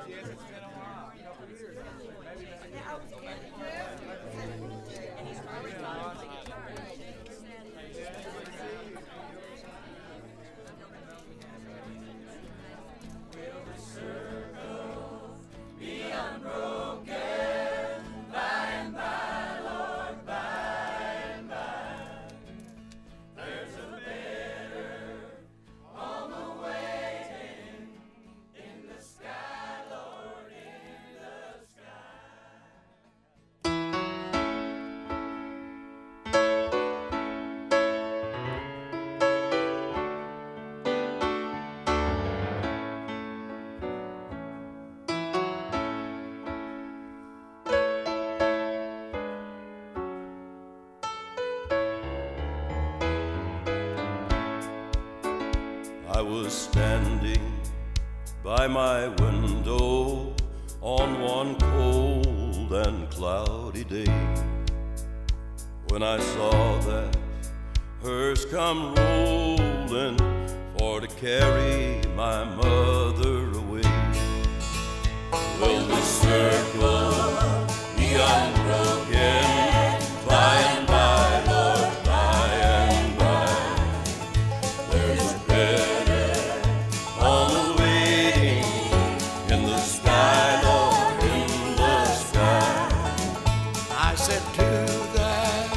I was standing by my window on one cold and cloudy day when I saw that hearse come rolling for to carry my mother away. Will the circle be unbroken by and by, Lord, by and by? There's a better home awaiting in the sky, Lord, in the sky. I said to that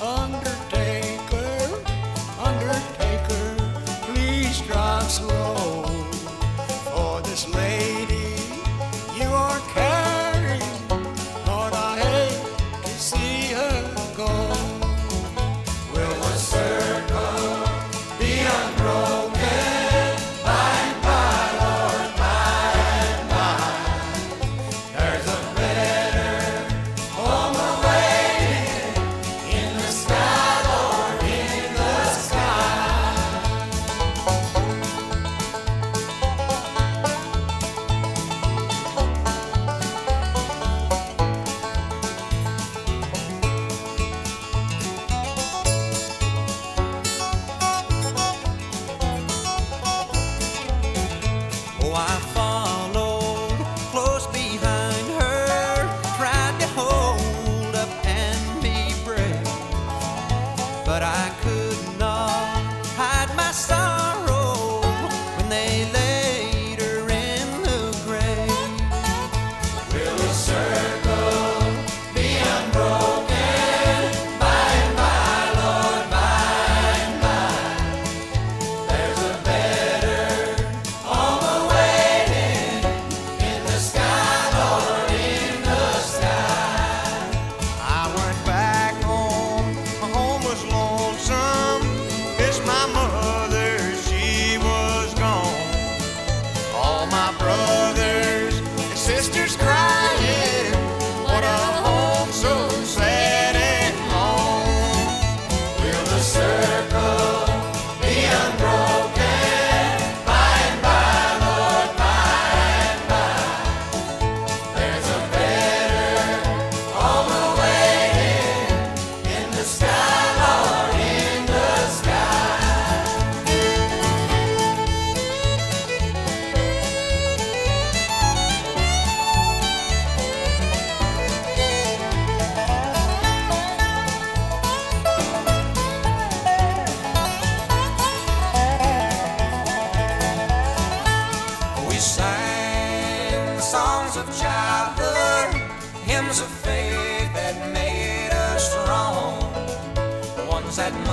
undertaker, please drive slow, for this lady you are carrying, Lord, I hate to see her go. Will the circle be unbroken by and by, Lord, by and by? There's a better home awaiting in the sky, Lord, in the sky. Oh, I followed close behind her, tried to hold up and be brave, but I could not hide my sorrow when they laid her in the grave. Will the circle be unbroken by and by, Lord, by and by? There's a better home awaiting in the sky, Lord, in the sky. I went back home, my home was lonesome, missed my mother, she was gone. All my brothers and sisters crying, what a home so sad and lone. Will the circle be unbroken by and by, Lord, by and by? There's a better home awaiting in the sky, Lord, in the sky. We sang songs of childhood, hymns of faith that made us strong, the ones that